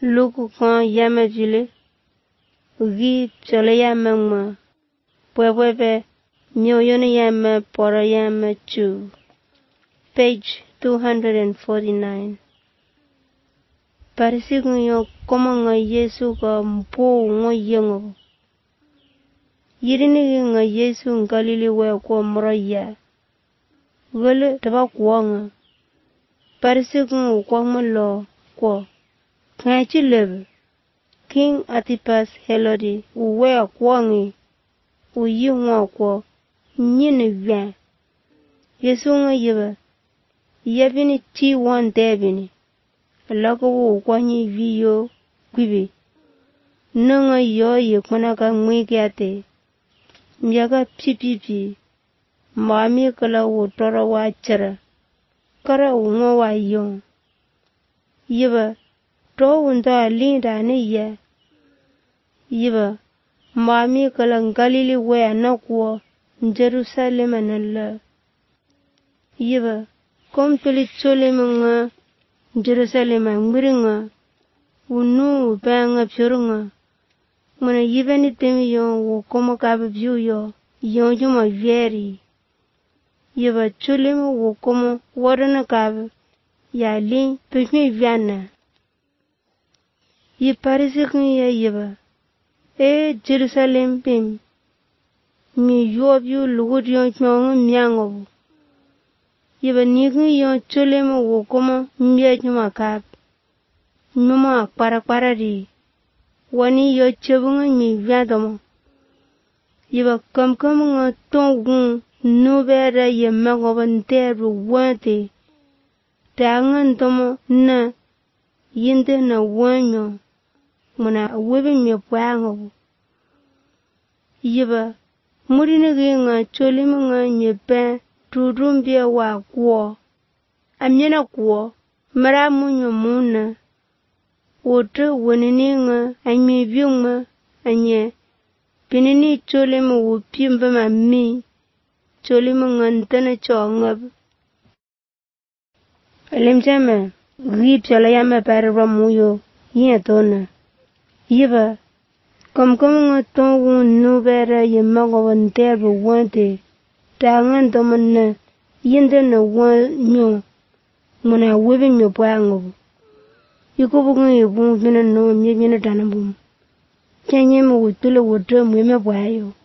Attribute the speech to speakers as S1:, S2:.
S1: Luku kan yama jile. Gi chole yama ma. Pwepwepe. Myo yone yama pora yama chu. Page 249. Parisi yo koma nga Yesu ka mpo ngo yengo. Yirini nga Yesu ngalili we kwa mraya. Gole taba kwa nga. Parisi kwa malo kwa. Kanchi lebe. King Antipas Helodi uwe kwa ngi. Uyi nga kwa. Nyini vyan. Yesu nga yeba. Yabini ti wan debini. Lako wo kwa nyi viyo kwibi. Nanga yo ye kuna ka mwiki ate. Myaga pipipi. Mami kala wo tora wa chara. Kara unga wa yon. Yeba. To unda linda ne ya. Yeba. Mami kala Galili we anakwa. Jerusalem anala. Yeba. Kompili chole mga. Jerusalem ngwiringa. Unu banga pyorunga. Mwana yibani temi yon wo komo kabe view yo. Yon juma vyeri. Yeba chole mo wo komo warana kabe. Ya lin pekme vyana. Ye parisi ya yeba. Jerusalem pim. Mi yuob yu lugut yon chmonga myangobu. Yeba nigi yon chole mo wo komo mbya juma kab. Nyuma para di. Wani yo chebunga mi vyandomo. Yeba kam nga tongun nubera ye magoba nteru wante. Tangan tomo na yinde na wanyo. Muna webe mi pwangobu. Yeba murinigi nga chole mo nga mi pen. Tudumbia wa kuo. Amyena kuo. Mara munyo muna. Wote wenini nga. Anye vyunga. Anye. Pinini chole mo wupimba mami. Chole mo nga ntana chongab. Alimchama. Gip chola yama parwa muyo. Yen tona. Yeba. Kom nga tongu nubera ye magoba nterbu wante. Tangan tomo na yinde na wanyo. Muna webe myo pwangobu. Yuko bugun yubun vina no mye vina tanabum. Kanye mo wutule wote mweme pwayo.